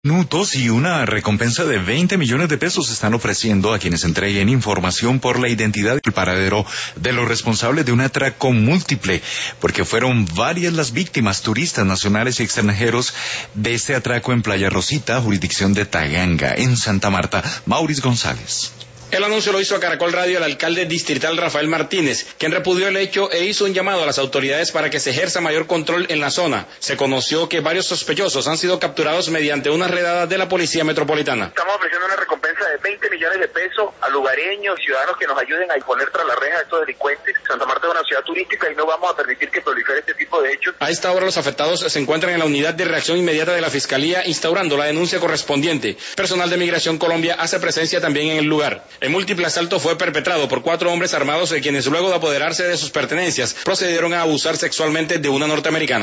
Minutos y una recompensa de 20 millones de pesos están ofreciendo a quienes entreguen información por la identidad y el paradero de los responsables de un atraco múltiple, porque fueron varias las víctimas, turistas nacionales y extranjeros, de este atraco en Playa Rosita, jurisdicción de Taganga, en Santa Marta. Maurice González. El anuncio lo hizo a Caracol Radio el alcalde distrital Rafael Martínez, quien repudió el hecho e hizo un llamado a las autoridades para que se ejerza mayor control en la zona. Se conoció que varios sospechosos han sido capturados mediante una redada de la Policía Metropolitana. Estamos ofreciendo una recompensa de 20 millones de pesos a lugareños, ciudadanos que nos ayuden a imponer tras la reja a estos delincuentes. Santa Marta es una ciudad turística y no vamos a permitir que prolifere este tipo de hechos. A esta hora los afectados se encuentran en la unidad de reacción inmediata de la Fiscalía instaurando la denuncia correspondiente. Personal de Migración Colombia hace presencia también en el lugar. El múltiple asalto fue perpetrado por 4 hombres armados, quienes luego de apoderarse de sus pertenencias procedieron a abusar sexualmente de una norteamericana.